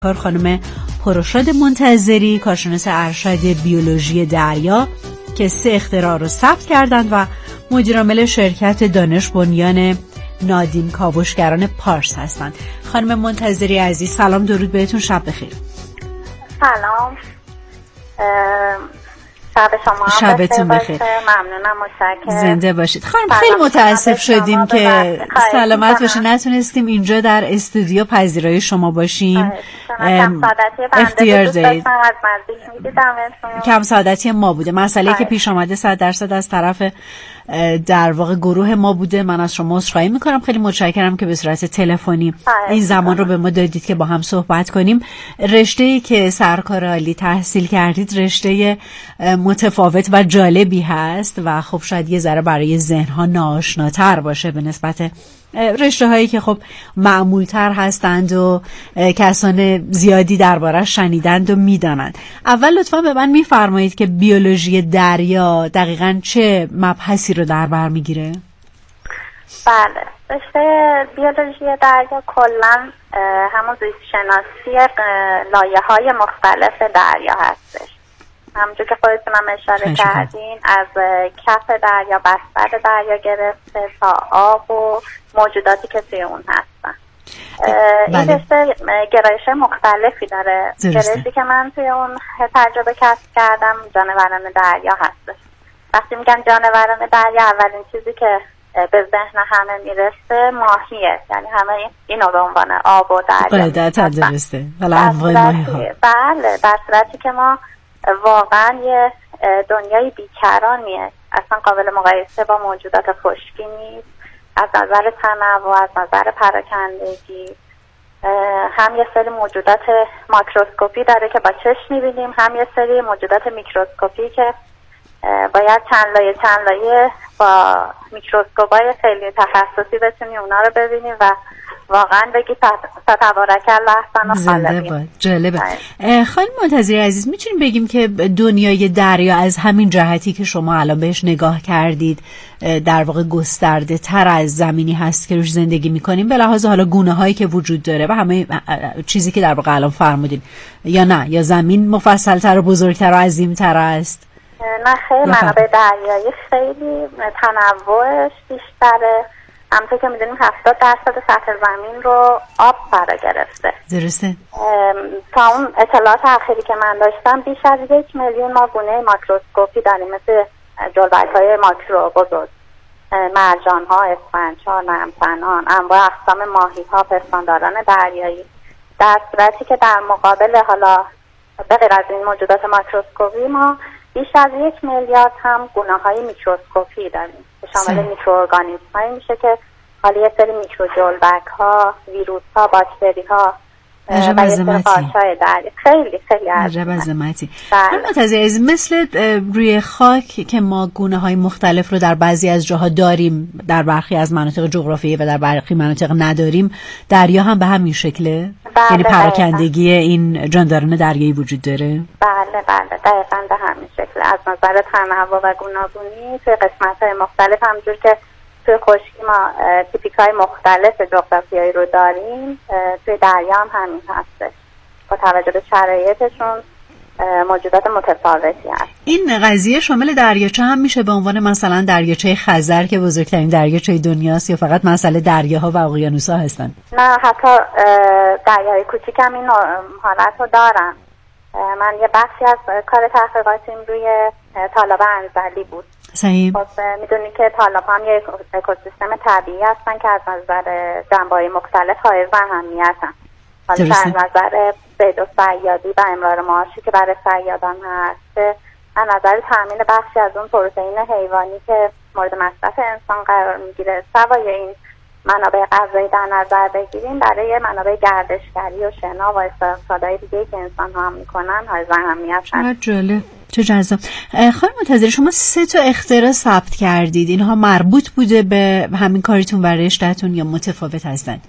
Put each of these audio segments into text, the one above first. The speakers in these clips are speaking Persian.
خانم پرشاد منتظری، کارشناس ارشد بیولوژی دریا که 3 اختراع رو ثبت کردند و مدیر عامل شرکت دانش بنیان نادین کاوشگران پارس هستند. خانم منتظری عزیز، سلام، درود بهتون، شب بخیر. سلام، شب شما شبتون بخیر. ممنونم، متشکرم. زنده باشید. خانم خیلی متاسف شدیم که سلامت باشید، نتونستیم اینجا در استودیو پذیرای شما باشیم. اختیار دارید. کم سعادتی ما بوده، مسئله که پیش آمده 100% از طرف در واقع گروه ما بوده. من از شما عذرخواهی میکنم، خیلی متشکرم که به صورت تلفنی این زمان رو به ما دادید که با هم صحبت کنیم. رشته‌ای که سرکار عالی تحصیل کردید رشته متفاوت و جالبی هست و خب شاید یه ذره برای ذهن‌ها ناآشناتر باشه به نسبت رشته هایی که خب معمولتر هستند و کسان زیادی درباره‌اش شنیدند و میدانند. اول لطفا به من میفرمایید که بیولوژی دریا دقیقاً چه مبحثی رو در بر میگیره؟ بله، رشته بیولوژی دریا کلاً همون زیست شناسی لایه‌های مختلف دریا هستش. همونجور که خودتون هم اشاره کردین، از کف دریا، بستر دریا گرفته تا آب و موجوداتی که توی اون هستن. این رشته گرایش مختلفی داره. گرایشی که من توی اون تجربه کسب کردم جانوران دریا هستش. وقتی میگن جانوران دریا، اولین چیزی که به ذهن همه میرسه ماهیه، یعنی همه اینو به عنوان آب و دریا درسته. بله، در صورتی که ما واقعا یه دنیای بیکرانیه، اصلا قابل مقایسه با موجودات خشکی نیست. از نظر تنوع، از نظر پراکندگی، هم یه سری موجودات ماکروسکوپی داره که با چشم میبینیم، هم یه سری موجودات میکروسکوپی که باید چند لایه با میکروسکوپای خیلی تخصصی بتونی اونا رو ببینیم و واقعا بگی تبارک الله احسن الخالقین. جالبه. خانم منتظری عزیز، میتونیم بگیم که دنیای دریا از همین جهتی که شما الان بهش نگاه کردید در واقع گسترده تر از زمینی هست که روش زندگی میکنیم، به لحاظ حالا گونه هایی که وجود داره و همه چیزی که در واقع الان فرمودین، یا نه، یا زمین مفصل تر و بزرگتر و عظیم تر است؟ نه خیلی، منابع دریایی خیلی تنوعش بیشتره. همونطور که میدونیم 70% سطح زمین رو آب فرا گرفته. درسته. تا اون اطلاعات اخیری که من داشتم بیش از 1 میلیون ما گونه ماکروسکوپی داریم، مثل جلبک‌های ماکرو بزرگ، مرجان‌ها، اسفنج‌ها، نرم‌تنان، انواع اقسام ماهی‌ها، پستانداران دریایی. در صورتی که در مقابل حالا به غیر از این موجودات ماکروسکوپی ما بیش از 1 میلیارد هم گونه‌های میکروسکوپی داریم که شامل میکروارگانیسم‌هایی میشه که حالا یه سری میکروجلبک‌ها، ویروس‌ها، باکتری‌ها و یه سری قارچ‌های دریا. خیلی عظمتی. منتظری عزیز، مثل روی خاک که ما گونه‌های مختلف رو در بعضی از جاها داریم، در برخی از مناطق جغرافیایی و در برخی مناطق نداریم، دریا هم به همین شکله؟ یعنی پراکندگی این جانداران دریایی وجود داره؟ بله، دقیقاً به همین شکل. از نظر تنوع و گوناگونی توی قسمت‌های مختلف، همونجور که توی خشکی ما تیپیک‌های مختلف جغرافیایی رو داریم، توی دریا هم همین هستش. با توجه به شرایطشون موجودات متفاوتی هست. این قضیه شامل دریاچه هم میشه به عنوان مثلا دریاچه خزر که بزرگترین دریاچه دنیاست، یا فقط مسئله دریاها و اقیانوس‌ها هستن؟ نه، حتی دریاهای کوچیک هم این حالت رو دارن. من یه بخشی از کار تحقیقاتیم روی تالاب انزلی بود. صحیح. خب میدونی که تالاب هم یه اکوسیستم طبیعی هستن که از نظر جنبه‌های مختلف حائز اهمیتن. حالا از نظر صید و صیادی و امرار معاشی که برای صیادان هست، از نظر تامین بخشی از اون پروتئین حیوانی که مورد مصرف انسان قرار میگیره، سوای این منابع غذایی در نظر بگیریم، برای منابع گردشگری و شنا و استفاده‌های دیگه که انسان ها هم میکنن حائز اهمیت هست. جالب، چه جذاب. خانم منتظری، شما 3 تا اختراع ثبت کردید، اینها مربوط بوده به همین کارتون و رشته‌تون یا متفاوت هستند؟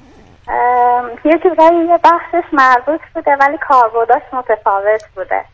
یه جورایی یه بخشش مربوط بوده ولی کاربردش متفاوت بوده.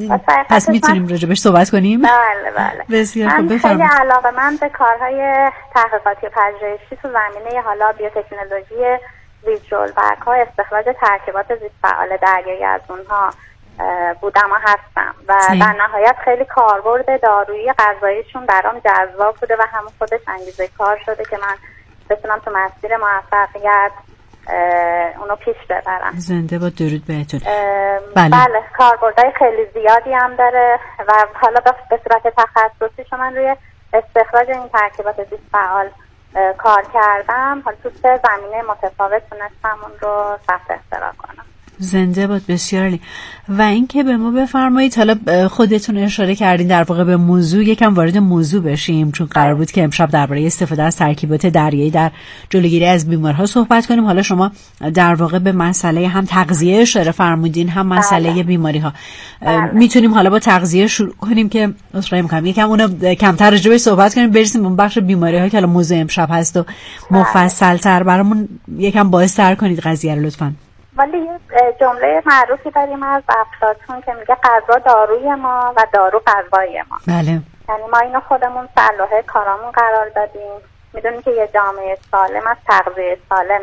پس میتونیم راجبش صحبت کنیم؟ بله. بسیار خوب، من خیلی علاقه‌مند به کارهای تحقیقاتی و پژوهشی تو زمینه حالا بیوتکنولوژی ریز جلبک‌ها، استخراج ترکیبات زیست فعال دریایی از اونها بودم و هستم و در نهایت خیلی کاربرد دارویی غذاییشون برام جذاب بوده و همون خودش انگیزه کار شده که من بتونم تو مسیر موفقیت اونو پیش ببرم. زنده با درود بهتون. بله کاربردهای خیلی زیادی هم داره و حالا به صورت تخصصی من روی استخراج این ترکیبات زیست فعال کار کردم. حالا تو 3 زمینه متفاوت تونستم اون رو ثبت اختراع کنم. زنده باد. بسیار عالی. و اینکه به ما بفرمایید، حالا خودتون اشاره کردین در واقع به موضوع، یکم وارد موضوع بشیم چون قرار بود که امشب درباره استفاده از ترکیبات دریایی در جلوگیری از بیماری‌ها صحبت کنیم. حالا شما در واقع به مسئله هم تغذیه اشاره فرمودین هم مسئله بیماری‌ها. میتونیم حالا با تغذیه شروع کنیم که اصرار می‌کنم یکم اونو کمتر راجع بهش صحبت کنیم، برسیم به بخش بیماری‌ها که حالا موضوع امشب هست و مفصل‌تر برامون یکم باعث‌تر کنید قضیه رو لطفاً. ولی یه جمله معروفی داریم از افلاطون که میگه غذا داروی ما و دارو غذای ما. بله. یعنی ما اینو خودمون صلاح کارامون قرار دادیم. میدونیم که یه جامعه سالم از تغذیه سالم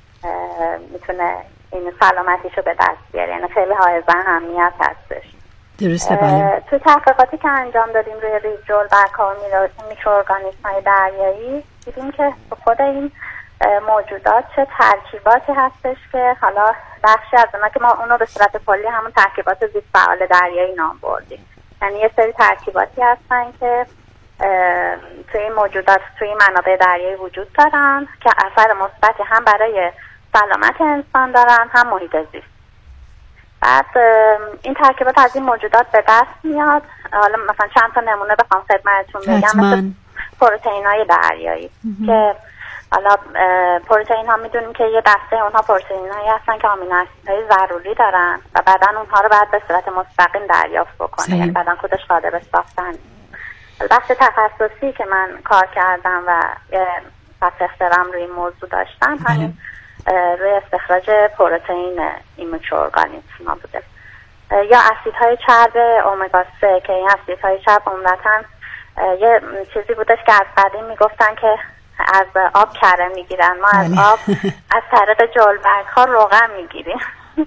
میتونه این سلامتیشو به دست بیاره، یعنی خیلی حائز اهمیت هستش. درسته. بله. تو تحقیقاتی که انجام دادیم روی ریز جلبک‌ها و میکروارگانیسم‌های دریایی دیدیم که خود این موجودات چه ترکیباتی هستش که حالا بخشی از اونا که ما اونو به صورت کلی همون ترکیبات زیست فعال دریایی نام بردیم. یعنی یه سری ترکیباتی هستن که توی این موجودات توی این منابع دریایی وجود دارن که اثر مثبتی هم برای سلامت انسان دارن هم محیط زیست. بعد این ترکیبات از این موجودات به دست میاد. حالا مثلا چند تا نمونه بخوام خدمتتون بگم، مثل پروتئین‌های دریایی که حالا پروتئین ها میدونیم که یه دسته اونها پروتئین هایی هستن که آمینو اسیدهای ضروری دارن و بدن اونها رو باید به صورت مستقیم دریافت بکنه، یعنی بدن خودش قادر به ساختن. بخش تخصصی که من کار کردم و پس اختراعم روی این موضوع داشتم همین روی استخراج پروتئین این میکروارگانیسم‌ها بوده. یا اسیدهای چرب امگا 3 که این اسیدهای چرب عمدتاً یه چیزی بودش که از قدیم میگفتن که از آب کره میگیرن، ما از آب از طریق جلبک‌ها روغن میگیریم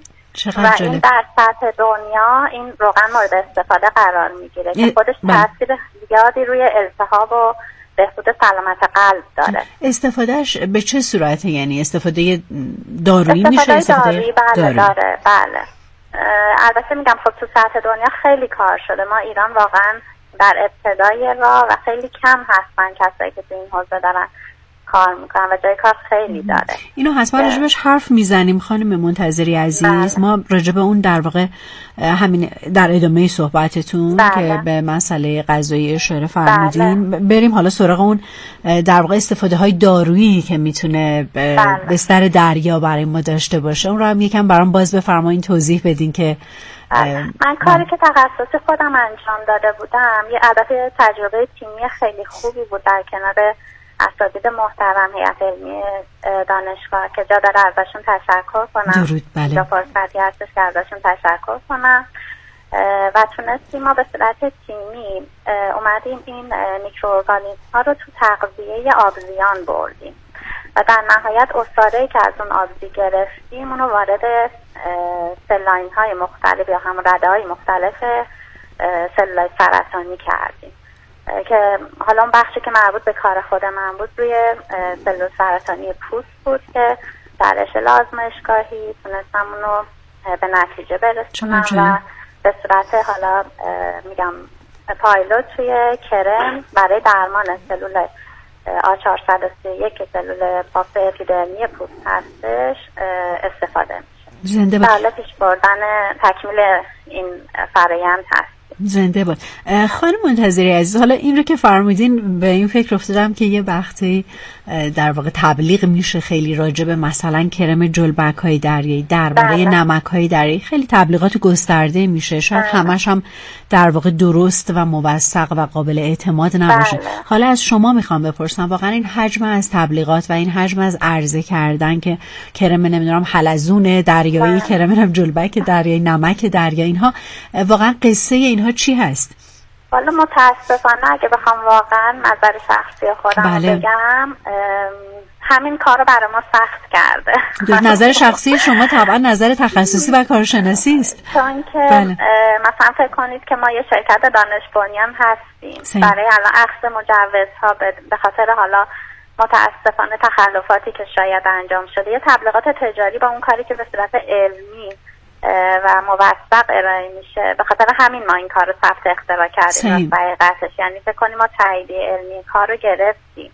و این در سطح دنیا این روغن مورد استفاده قرار میگیره که خودش تاثیر زیادی روی التهاب و بهبود سلامت قلب داره. استفادهش به چه صورته؟ یعنی استفاده دارویی میشه؟ استفاده دارویی داره. بله. البته میگم خب تو سطح دنیا خیلی کار شده. ما ایران واقعا در ابتدای راه و خیلی کم هستن کسایی که تو این حوزه دارن کار میکنن و جای کار خیلی داره. اینو حتما راجبش حرف میزنیم خانم منتظری عزیز. بله. ما راجب اون در واقع همین در ادامه صحبتتون که به مسئله غذایی اشاره فرمودین بریم حالا سراغ اون در واقع استفاده های دارویی که میتونه بستر دریا برای ما داشته باشه. اون رو هم یکم برام باز بفرمایید، توضیح بدین که من کاری که تخصص خودم انجام داده بودم یه البته تجربه تیمی خیلی خوبی بود در کنار اساتید محترم هیئت علمی دانشگاه که جا داره ازشون تشکر کنم. درود. بله. جا فرصتی هستش که ازشون تشکر کنم و تونستیم ما به صورت تیمی اومدیم این میکروارگانیسم ها رو تو تغذیه آبزیان بردیم و در نهایت عصاره‌ای که از اون آبزی گرفتیم اونو وارد سلاین های مختلف یا همون رده های مختلف سلولای سرطانی کردیم که حالا اون بخشی که مربوط به کار خود من بود روی سلول سرطانی پوست بود که در اشل آزمایشگاهی تونستم اونو به نتیجه برسونم و به صورت حالا میگم پایلوت توی کرم برای درمان سلول A431 که سلول بافت اپیدرمی پوست هستش استفاده میشه. زنده باد. بله، پیش بردن تکمیل این فرآیند هست. زنده باد. خانم منتظری عزیز، حالا این رو که فرمودین به این فکر افتادم که یه وقتی در واقع تبلیغ میشه خیلی راجع به مثلا کرم جلبک‌های دریایی، درباره نمک‌های دریایی خیلی تبلیغات گسترده میشه، شاید همش هم در واقع درست و موثق و قابل اعتماد نباشه. حالا از شما میخوام بپرسم واقعا این حجم از تبلیغات و این حجم از عرضه کردن که کرم نمیدونم حلزون دریایی، کرم نمیدونم جلبک دریایی، نمک دریایی، اینها واقعا قصه اینها چی هست؟ والا متاسفانه اگه بخوام واقعا نظر شخصی خودم بگم همین کار رو برای ما سخت کرده. نظر شخصی شما طبعا نظر تخصصی و کارشناسی است. چون که مثلا فکر کنید که ما یه شرکت دانش بنیان هستیم، برای الان اخذ مجوزها به خاطر حالا متاسفانه تخلفاتی که شاید انجام شده، یه تبلیغات تجاری با اون کاری که به صورت علمی و موثق ارائه میشه، به خاطر همین ما این کار رو ثبت اختراع کردیم. حقیقتش یعنی فکر کنیم ما تاییدیه علمی کار رو گرفتیم.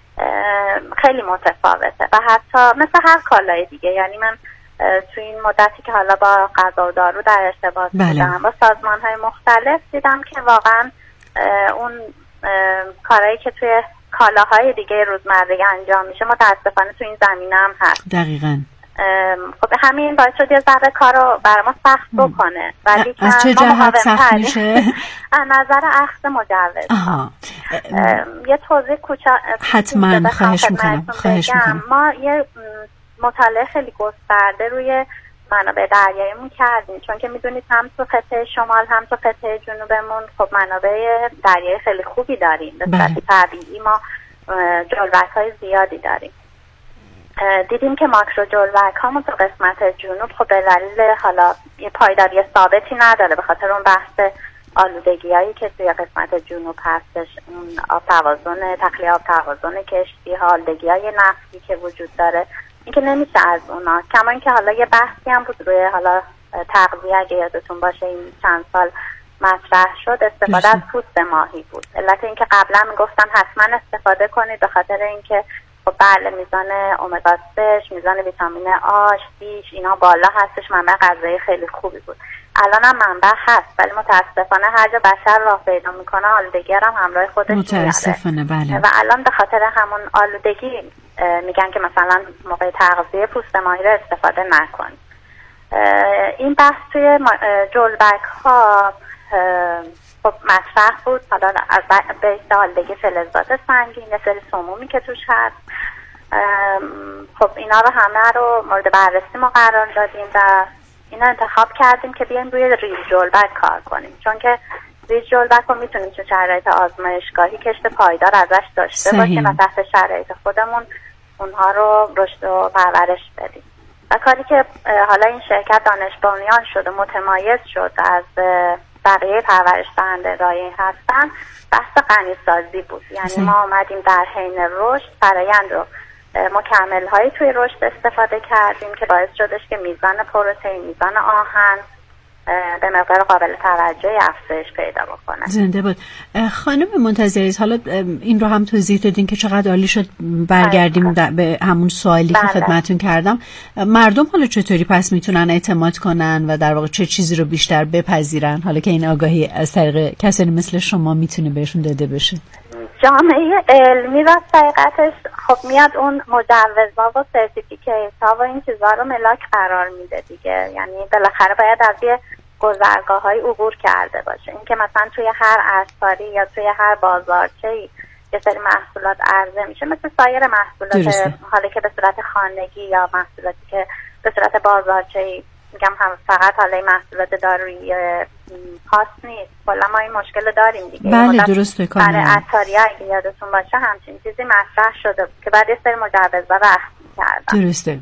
خیلی متفاوته و حتی مثل هر کالای دیگه، یعنی من تو این مدتی که حالا با غذا و دارو در ارتباط بودم با سازمان‌های مختلف، دیدم که واقعا اون کارهایی که توی کالاهای دیگه روزمره انجام میشه متاسفانه تو این زمینه هم هست. دقیقاً. خب همین باعث شد یه ذره کارو برای ما سخت بکنه. ولی از چه جهت سخت میشه؟ از نظر اخذ مجوز. یه توضیح کوچیک حتما خواهش میکنم. ما یه مطالعه خیلی گسترده روی منابع دریاییمون کردیم، چون که میدونید هم تو خطه شمال هم تو خطه جنوبمون خب منابع دریایی خیلی خوبی داریم. به صورت طبیعی ما جلبک‌های زیادی داریم. دیدیم که ماکرو جلبک ها تو قسمت جنوب خب به دلیل حالا یه پایداری ثابتی نداره، به خاطر اون بحث آلودگی هایی که توی قسمت جنوب هستش، اون آب توازن تخلیه آب توازن کشتی ها، آلودگی های نفتی که وجود داره، این که نمیشه از اونا. کما اینکه حالا یه بحثی هم بود روی حالا تغذیه، اگه یادتون باشه این چند سال مطرح شد، استفاده از پوست ماهی بود. علت اینکه قبلا میگفتن حتما استفاده کنید به خاطر اینکه خب بله میزان امگا 3 میزان ویتامین آ، دیش اینا بالا هستش، منبع غذایی خیلی خوبی بود. الان هم منبع هست، ولی متاسفانه هر جا بشر راه پیدا میکنه آلودگی هم همراه خودش میاره. متاسفانه بله. و الان به خاطر همون آلودگی میگن که مثلا موقع تغذیه پوست ماهی رو استفاده نکنید. این بحث توی جلبک ها خب مطرح بود، حالا از بیس آلودگی فلزات سنگین، یه سری سمومی که توش هست، خب اینا رو همه رو مورد بررسی ما قرار دادیم و اینا انتخاب کردیم که بیایم روی ریز جلبک کار کنیم، چون که ریز جلبک رو میتونیم تو شرایط آزمایشگاهی کشت پایدار ازش داشته باشیم و تحت شرایط خودمون اونها رو رشد و پرورش بدیم. و کاری که حالا این شرکت دانش بنیان شد و متمایز شد از بقیه پرورش دهنده رایع هستن، بحث غنی‌سازی بود. یعنی ما آمدیم در حین رشد فرآیند رو مکمل هایی توی رشد استفاده کردیم که باعث شدش که میزان پروتئین، میزان آهن به مقدار قابل توجهی افزایش پیدا بکنه. زنده بود. خانم منتظری، حالا این رو هم توضیح دادین که چقدر عالی شد. برگردیم به همون سوالی که خدمتتون کردم. مردم حالا چطوری پس میتونن اعتماد کنن و در واقع چه چیزی رو بیشتر بپذیرن، حالا که این آگاهی از طریق کسانی مثل شما میتونه بهشون داده بشه؟ جامعه علمی و حقیقتش خب میاد اون مجوزها و سرتیفیکیت ها و این چیزها رو ملاک قرار میده دیگه. یعنی بالاخره باید از یه گذرگاه های عبور کرده باشه. این که مثلا توی هر عصاری یا توی هر بازارچه‌ای یه سری محصولات عرضه میشه مثل سایر محصولات حالا که به صورت خانگی یا محصولاتی که به صورت بازارچه‌ای، میگم هم فقط حالا محصولات دارویی خاص نیست، کلا ما این مشکل داریم دیگه. بله درسته. برای عطاریه اگه یادتون باشه همچین چیزی مطرح شده بود که بعد یه سری مجوزها رو اخذ کردن. درسته.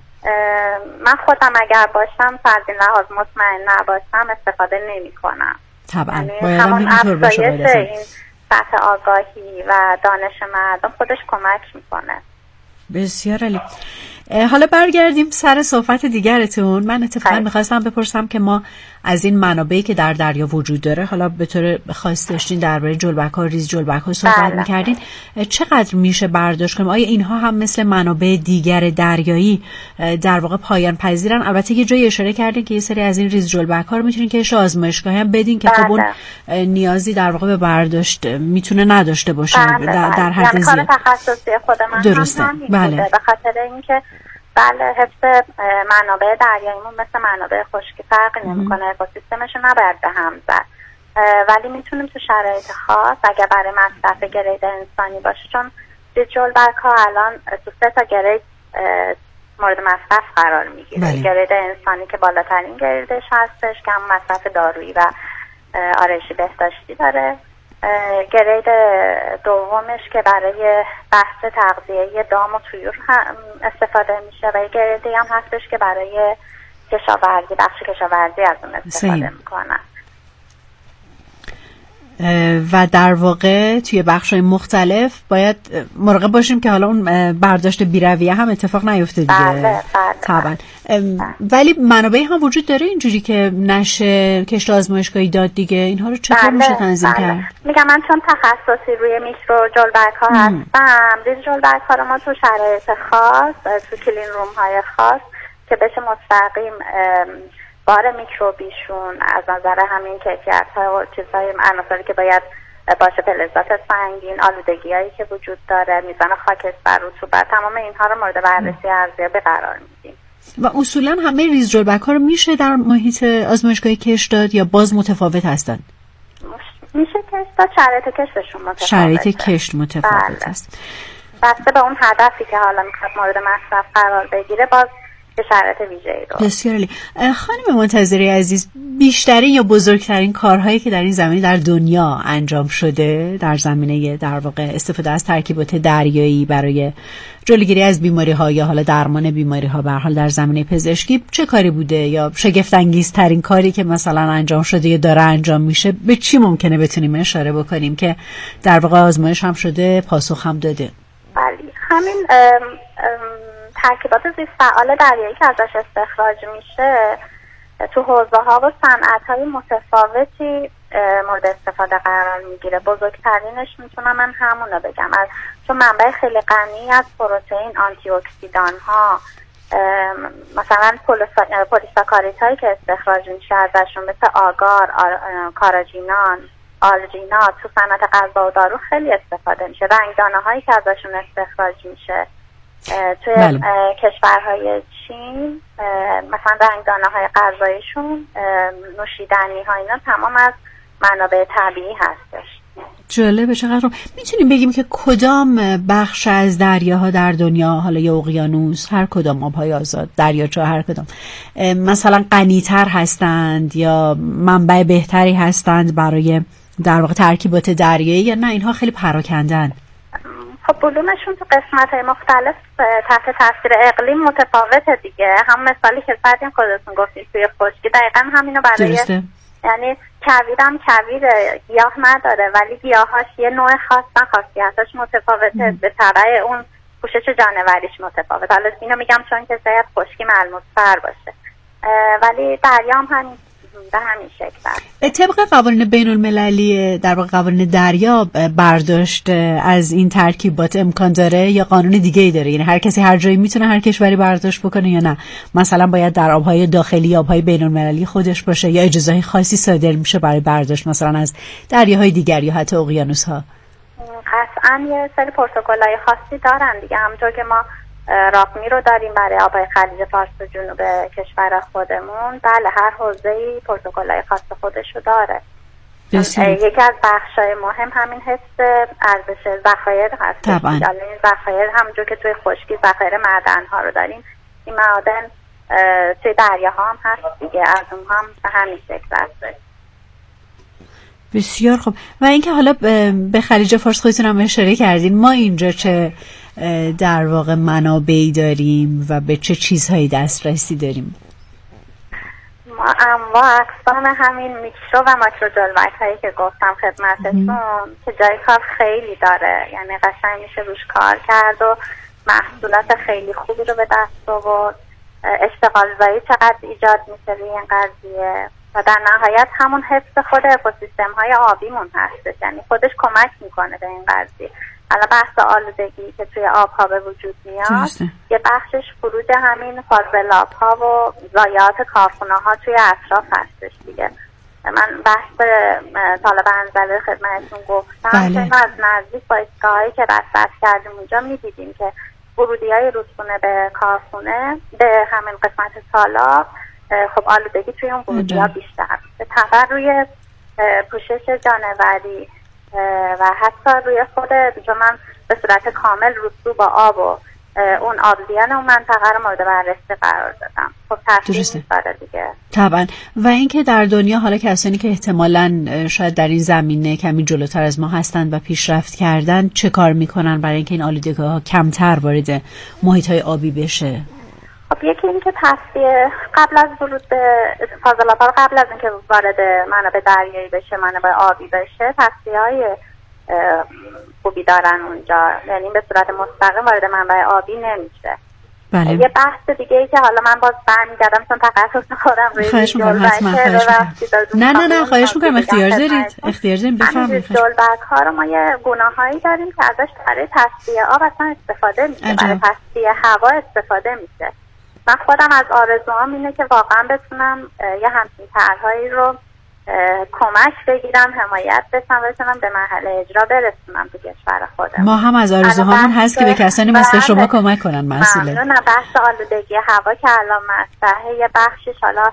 من خودم اگر باشم فرضی لحاظ مطمئن نباشم استفاده نمی کنم. طبعا یعنی همون افزایش این سطح آگاهی و دانش مردم خودش کمک میکنه. بسیار عالی. حالا برگردیم سر صحبت دیگرتون. من اتفاقا میخواستم بپرسم که ما از این منابعی که در دریا وجود داره، حالا به طور خاص داشتین درباره جلبک‌ها، ریز جلبک‌ها صحبت میکردین، چقدر میشه برداشت کنیم؟ آیا اینها هم مثل منابع دیگر دریایی در واقع پایان پذیرن؟ البته یه جایی اشاره کردین که یه سری از این ریز جلبک‌ها رو میتونین که آزمایشگاهی هم بدین که خب اون نیازی در واقع به برداشت میتونه نداشته باشه در حد زیاد. یعنی کار تخصصی خود من درسته. بله. به خاطر اینکه بله حفظ منابع دریاییمون مثل منابع خشکی فرقی نمیکنه، اکوسیستمش رو نباید به هم زد، ولی میتونیم تو شرایط خاص اگر برای مصرف گرید انسانی باشه، چون جلبک ها الان تو 3 تا گرید مورد مصرف قرار میگیره. گرید انسانی که بالاترین گریدش هستش که هم مصرف دارویی و آرایشی بهداشتی داره، گرید دومش که برای بحث تغذیه دام و طیور استفاده میشه و گریدی هم هستش که برای کشاورزی، بخش کشاورزی از اون استفاده میکنن. و در واقع توی بخش‌های مختلف باید مراقب باشیم که حالا اون برداشت بی‌رویه هم اتفاق نیفته دیگه. بله. طبعا. ولی منابعی هم وجود داره اینجوری که نشه کشت آزمایشگاهی داد دیگه، اینها رو چطور میشه تنظیم کرد؟ میگم من چون تخصصی روی میکرو جلبک ها هستم، ریز جلبک ها رو ما تو شرایط خاص، تو کلین روم های خاص که بشه مستقیم بار میکروبیشون از نظر همین کیفیت ها و چیزهای عناصری که باید باشه، فلزات سنگین، آلودگی هایی که وجود داره، میزان خاکستر، رطوبت، تمام اینها رو مورد بررسی ارزیابی قرار میدیم. و اصولا همه ریز جلبک ها رو میشه در محیط آزمایشگاهی کشت داد یا باز متفاوت هستن؟ میشه کشت داد، شرایط کشتشون متفاوته. شرایط کشت متفاوت است. بسته به اون هدفی که حالا میخواد مورد مصرف قرار بگیره باز به شرایط ویژه‌ای رو. بسیار عالی. خانم منتظری عزیز، بیشترین یا بزرگترین کارهایی که در این زمینه در دنیا انجام شده در زمینه در واقع استفاده از ترکیبات دریایی برای جلوگیری از بیماری‌ها یا حالا درمان بیماری‌ها به هر حال در زمینه پزشکی چه کاری بوده یا شگفت انگیزترین کاری که مثلا انجام شده یا داره انجام میشه به چی ممکنه بتونیم اشاره بکنیم که در واقع آزمایش هم شده، پاسخ هم داده؟ بله، همین ترکیبات زیست فعال دریایی که ازش استخراج میشه تو حوزه‌ها و صنعت‌های متفاوتی مورد استفاده قرار میگیره. بزرگترینش میتونم من همونو بگم، چون منبع خیلی غنی از پروتئین، آنتی اکسیدان‌ها، مثلا پلیساکاریدهایی هایی که استخراج میشه ازشون مثل آگار، کاراجینان، آلژینات تو صنعت غذا و دارو خیلی استفاده میشه. رنگدانه هایی که ازشون استخراج میشه توی کشورهای چین، مثلا رنگدانه های غذاییشون، نوشیدنی ها، اینا تمام از منابع طبیعی هستش. جالبه، چقدر. میتونیم بگیم که کدام بخش از دریاها در دنیا، حالا یا اقیانوس، هر کدام آبهای آزاد، دریاچه هر کدام مثلا غنی‌تر هستند یا منبع بهتری هستند برای در واقع ترکیبات دریایی، یا نه اینها خیلی پراکندن؟ خب بلومشون تو قسمت‌های مختلف تحت تاثیر اقلیم متفاوته دیگه. هم مثالی که بعدیم خودتون گفتید توی خشکی دقیقاً همینو برای درسته. یعنی کویرم کویر گیاه نداره ولی گیاهاش یه نوع خاصن، خاصیتاش متفاوته، به تبع اون پوشش جانوریش متفاوت. حالا اینو میگم چون که شاید خشکی ملموس‌تر باشه، ولی دریا هم همین به همین شکل است. طبق قوانین بین المللی در واقع قوانین دریا برداشت از این ترکیبات امکان داره یا قانون دیگه ای داره؟ یعنی هر کسی هر جایی میتونه هر کشوری برداشت بکنه یا نه مثلا باید در آبهای داخلی، آبهای بین المللی خودش باشه یا اجازه خاصی صادر میشه برای برداشت مثلا از دریاهای دیگر یا حتی اقیانوس‌ها؟ قطعاً یه سری پروتکل‌های خاصی دارن دیگه، همونطور که ما راقمی رو داریم برای آبهای خلیج فارس و جنوب کشور خودمون. بله، هر حوزه‌ای پروتکل‌های خاص خودش رو داره. یکی از بخش‌های مهم همین حفظ ارزش ذخایر هست. طبعاً. این ذخایر همونجور که توی خشکی ذخایر معدن‌ها رو داریم، این معادن توی دریاها هم هست دیگه، از اون هم به همین شکل هست. بسیار خوب. و اینکه حالا به خلیج فارس خودتون هم اشاره کردین، ما اینجا چه در واقع منابعی داریم و به چه چیزهایی دسترسی داریم؟ ما انواع اقسام همین میکرو و ماکرو جلبک هایی که گفتم خدمتتون که جای کار خیلی داره، یعنی قشنگ میشه روش کار کرد و محصولات خیلی خوبی رو به دست آورد. اشتغال زایی چقدر ایجاد میشه روی این قضیه و در نهایت همون حفظ خود اکوسیستم های آبیمون هستش، یعنی خودش کمک میکنه به این قضیه. الان بحث آلودگی که توی آبها به وجود میاد، یه بخشش خروج همین فاضلاب ها و ضایعات کارخونه ها توی اطراف هستش دیگه. من بحث طالب انزلی خدمتتون گفتم که از نزدیک با ایستگاهایی که رصد کردیم اونجا میدیدیم که ورودی های رودخونه به کارخونه به همین قسمت تالاب، خب آلودگی توی اون ورودی ها بیشتر به تبع روی پوشش جانوری و حتی روی خود، چون من به صورت کامل رسوب آب و اون آبزیان اون منطقه رو مورد بررسی قرار دادم. خب تاثیر داره دیگه طبعا. و اینکه در دنیا حالا کسانی که احتمالاً شاید در این زمینه کمی جلوتر از ما هستند و پیشرفت کردن چه کار میکنن برای اینکه این آلودگی‌ها کمتر وارد محیط‌های آبی بشه؟ خب یکی این که تصفیه قبل از ورود به فاضلاب‌ها، قبل از اینکه وارد منابع دریایی بشه، منابع آبی بشه، تصفیه‌های خوبی دارن اونجا، یعنی به صورت مستقیم وارد منبع آبی نمیشه. بله. یه بحث دیگه ای که حالا من باز برمیگردم چون تخصص خودم روی نه خواهش میکنم اختیار دارید بفرمایید. جلبک ها رو ما یه گناهایی داریم که ازش برای تصفیه آب اصلا استفاده میشه، برای تصفیه هوا استفاده میشه. من خودم از آرزوام اینه که واقعا بتونم یه همچین طرحهایی رو کمک بگیرم، حمایت بتونم به مرحله اجرا برسونم تو کشور خودم. ما هم از آرزوهامون هست که به کسانی مثل شما کمک کنن. مسئله نه بحث آلودگی هوا که الان مطرحه، یه بخشش حالا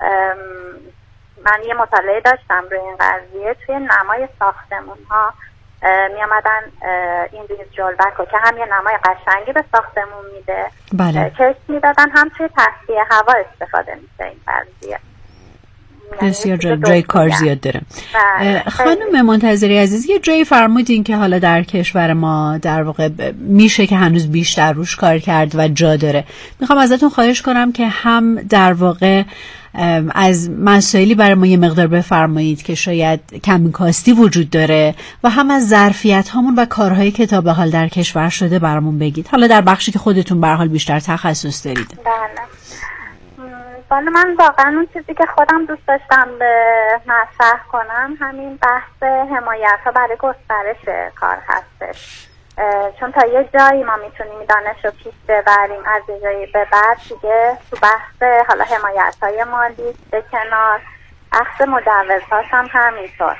من یه مطالعه داشتم روی این قضیه، توی نمای ساختمون ها می آمدن این ریز جلبک رو که هم یه نمای قشنگی به ساختمون میده، بله، کش میدادن، هم توی تصفیه هوا استفاده میشه این قضیه. بسیار جای کار زیاد داره. خانم منتظری عزیز، یه جایی فرمودین که حالا در کشور ما در واقع میشه که هنوز بیشتر روش کار کرد و جا داره. میخوام ازتون خواهش کنم که هم در واقع از مسائلی برای ما یه مقدار بفرمایید که شاید کمی کاستی وجود داره و هم از ظرفیت هامون و کارهایی که تا به حال در کشور شده برامون بگید، حالا در بخشی که خودتون به هر حال بیشتر تخصص دارید. بله، من واقعا اون چیزی که خودم دوست داشتم مطرح کنم همین بحث حمایت ها برای گسترش کار هستش، چون تا یه جایی ما میتونیم دانش رو پیش ببریم، از یه جایی به بعد دیگه تو بحث حالا حمایت های مالی به کنار، بحث مجوزهاش هم همینطور.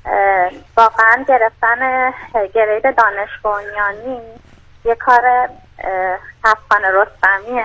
واقعا گرفتن گرید دانش بنیانی یه کار تفخان رستمیه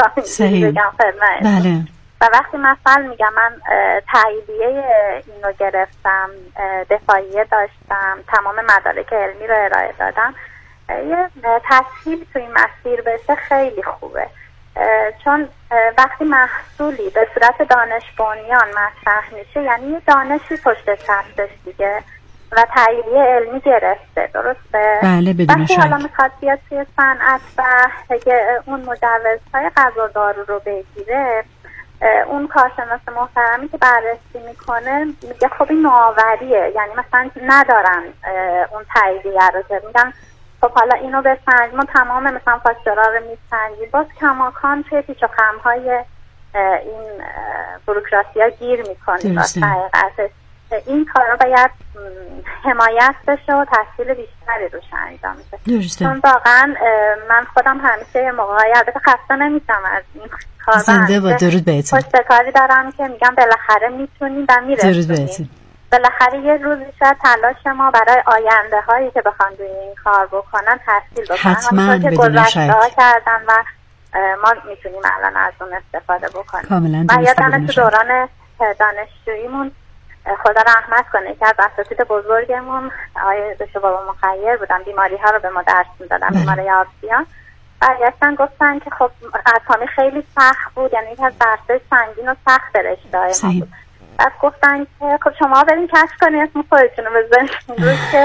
بگم خدمت. بله. و وقتی مثلا میگم من تاییدیه این رو گرفتم، دفاعیه داشتم، تمام مدارک علمی رو ارائه دادم، یه تسهیل تو این مسیر بشه خیلی خوبه، چون وقتی محصولی به صورت دانش بنیان مطرح میشه یعنی یه دانشی پشت هستش دیگه و تاییدیه علمی گرفته، درسته؟ بله، بدون شک. حالا میخواد بیاد توی صنعت و اون مجوزهای غذا دارو رو بگیره، اون کارشناس محترمی که بررسی میکنه میگه خب این نوآوریه، یعنی مثلا ندارن اون تاییدیه رو که میگن خب حالا اینو بسنج، ما تمام مثلا فاکتورها رو میسنجیم، باز کماکان توی پیچ و خم‌های این بوروکراسی ها گیر میکنیم. حقیقتش این کارا باید حمایت بشه و تحصیل بیشتری روش انجام میشه، چون واقعا من خودم همیشه یه موقعی البته خسته نمیشم از این کار، زنده با درود بهتون، پشتکاری دارم که میگم بالاخره میتونیم و میرسونیم، بالاخره یه روزی شاید تلاش ما برای آینده هایی که بخوان روی این کار بکنن تحصیل بکنن، حتما بدون شک کردن و ما میتونیم الان از اون استفاده بکنیم. کاملا من یادم تو دوران دانشجوییمون خدا رحمت کنه که از اساتید بزرگمون آقای دکتر بابا مخیر بودن، بیماری ها رو به ما درس میدادن، بیماری آبزیان، برگشتن گفتن که خب اتمی خیلی سخت بود، یعنی یک از درس‌های سنگین و سخت رشته‌های ما بود. بعد گفتن که خب شما برین کشف کنید اسم خودتون رو بزنید روش که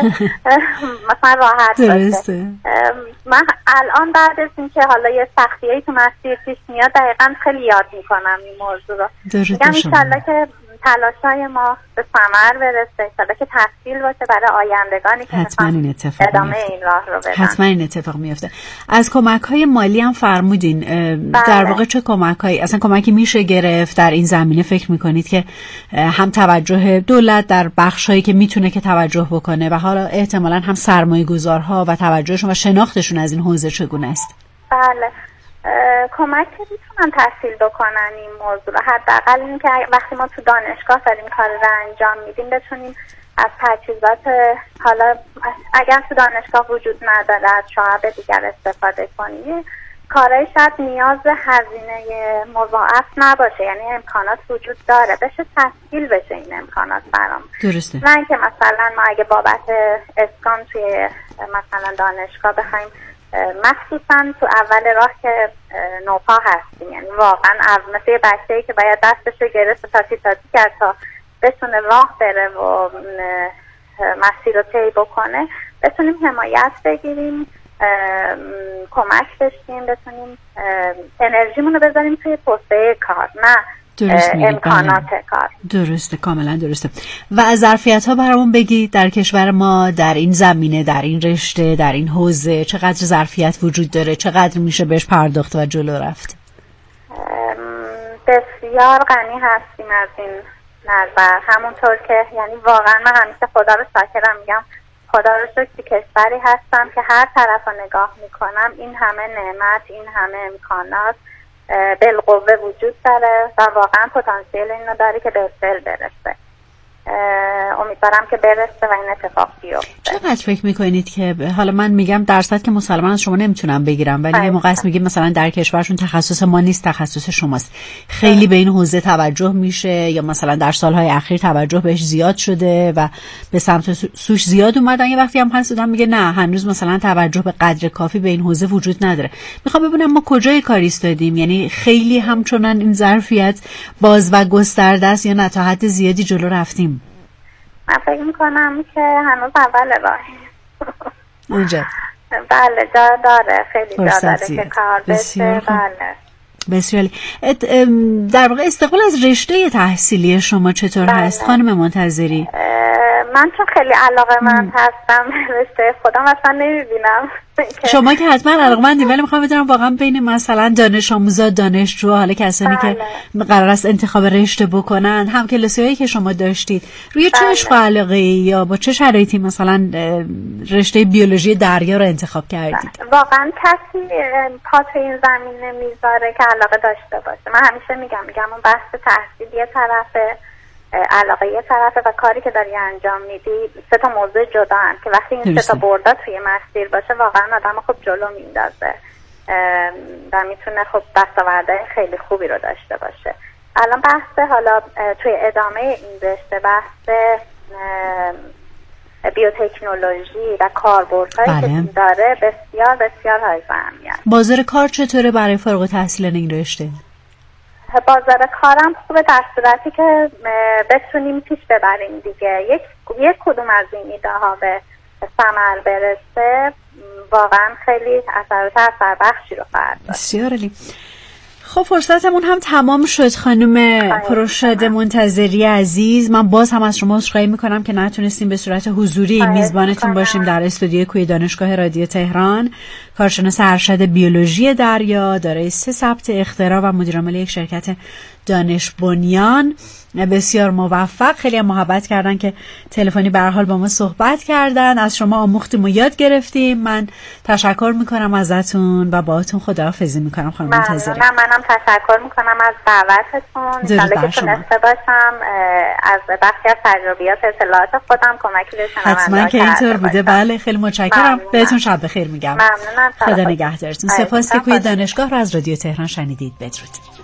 مثلا راحت باشه. من الان بعد از این که حالا یه سختیایی تو مسیر پیش میاد دقیقاً خیلی یاد میکنم این موضوع رو. میگم انشالله که تلاشای ما به ثمر برسه، انشالله که تحصیل باشه برای آیندگانی که حتما این اتفاق ادامه این راه رو بدن. حتما این اتفاق میفته. از کمک‌های مالی هم فرمودین، در واقع چه کمک‌هایی اصلا کمکی میشه گرفت در این زمینه؟ فکر میکنید که هم توجه دولت در بخشایی که میتونه که توجه بکنه و حالا احتمالاً هم سرمایه‌گذارها و توجهشون و شناختشون از این حوزه چگونه است؟ بله، کمک که میتونن تحصیل بکنن این موضوع رو، حداقل این که وقتی ما تو دانشگاه داریم کار رو انجام میدیم بتونیم از تجهیزات، حالا اگر تو دانشگاه وجود نداره از شعب دیگر استفاده کنیم، کارهای شاید نیاز هزینه مضاعف نباشه، یعنی امکانات وجود داره، بشه تحصیل بشه این امکانات برام. درسته. نه که مثلا ما اگه بابت اسکان توی مثلا دانشگاه بخوایم مخصوصا تو اول راه که نوپا هستیم، یعنی واقعا مثل یه بچه‌ای که باید دستش رو گرفت تاتی کرد تا بتونه راه بره و مسیر رو طی بکنه، بتونیم حمایت بگیریم، کمک بشیم، بتونیم انرژیمون رو بذاریم توی توسعه کار، نه امکانات کار. درسته، کاملا درسته. و از ظرفیت‌ها برامون بگید در کشور ما در این زمینه، در این رشته، در این حوزه چقدر ظرفیت وجود داره، چقدر میشه بهش پرداخت و جلو رفت؟ بسیار غنی هستیم از این نظر، همونطور که یعنی واقعا من همیشه خدا رو شاکرم، میگم خدا رو شکر کشوری هستم که هر طرف رو نگاه میکنم این همه نعمت، این همه امکانات بالقوه وجود داره و واقعا پتانسیل اینو داره که به فعل برسه. امیدوارم که برسه و این اتفاق بیفته. چقدر فکر میکنید که حالا من میگم درصد که مسلماً از شما نمیتونم بگیرم، ولی یه موقع است میگیم مثلا در کشورشون تخصص ما نیست، تخصص شماست، خیلی به این حوزه توجه میشه یا مثلا در سالهای اخیر توجه بهش زیاد شده و به سمت سوش زیاد اومدن، یه وقتی هم هست آدم میگه نه هنوز مثلا توجه به قدر کافی به این حوزه وجود نداره. میخوام ببینم ما کجای کار ایستادیم، یعنی خیلی همچنان این ظرفیت باز و گسترده است یا نه تا حد زیادی جلو رفتیم؟ من فکر میکنم که هنوز اول راهی. اونجا بله جا داره، خیلی جا داره که کار بشه. بله بسیار. در واقع استقبال از رشته تحصیلی شما چطور هست خانم منتظری؟ من چون خیلی علاقه‌مند هستم رشته خودم اصلا نمیبینم. شما که حتما علاقه‌مندی، ولی میخوام بدونم واقعا بین مثلا دانش آموزا، دانشجو، حالا کسانی که قرار است انتخاب رشته بکنن، هم کلاسی‌هایی که شما داشتید روی چه عشق و علاقه‌ای یا با چه شرایطی مثلا رشته بیولوژی دریا رو انتخاب کردید؟ واقعا کسی پا تو این زمینه میذاره که علاقه داشته باشه. من همیشه میگم اون بحث تحصیل یه طرفه، علاقه یه طرفه و کاری که داری انجام میدی سه تا موضوع جدا هم که وقتی این سه تا بردا توی مسیر باشه واقعا آدم خب جلو میندازه و میتونه خب دستاوردهای خیلی خوبی رو داشته باشه. الان بحث حالا توی ادامه این رشته بحث بیوتکنولوژی و کاربردهایی که داره بسیار بسیار های اهمیت. بازار کار چطوره برای فارغ التحصیلان این رشته؟ بازار کارم خوبه در صورتی که بتونیم پیش ببریم دیگه. یک کدوم از این ایده ها به ثمر برسه واقعا خیلی اثر بخشی رو خواهد داشت. بسیار عالی. خب فرصتمون هم تمام شد خانم پرشاده منتظری عزیز. من باز هم از شما عذرخواهی میکنم که نتونستیم به صورت حضوری میزبانتون باشیم در استودیوی کوی دانشگاه رادیو تهران. کارشناس ارشد بیولوژی دریا، دارای 3 ثبت اختراع و مدیرعامل یک شرکت دانش بنیان. بسیار موفق، خیلی هم محبت کردن که تلفنی به هر حال با ما صحبت کردن. از شما آموختیم و یاد گرفتیم. من تشکر میکنم ازتون و باهاتون خداحافظی میکنم خانم منتظری. منم تشکر میکنم از دعوتتون. انشالله که تونسته باشم از بخشی از تجربیات اطلاعات خودم کمکی به شنوندگان حتما که اینطور بوده. بله خیلی متشکرم. بهتون شب بخیر میگم. ممنونم. خدا نگهدارتون. سپاس که کوی دانشگاه رو از رادیو تهران شنیدید. بدرود.